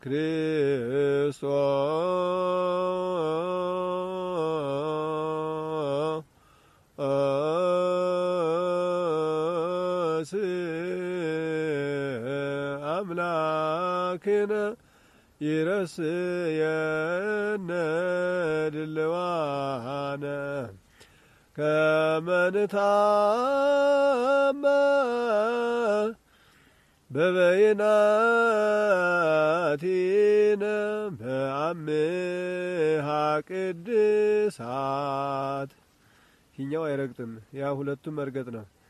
ክርስቶስ አምላክነ ይረስየነ ድልዋነ ከመ ንታመን በበይናቲነ በአምሃ ቅድሳት። ይህኛው አይረግጥም፣ ያ ሁለቱም መርገጥ ነው።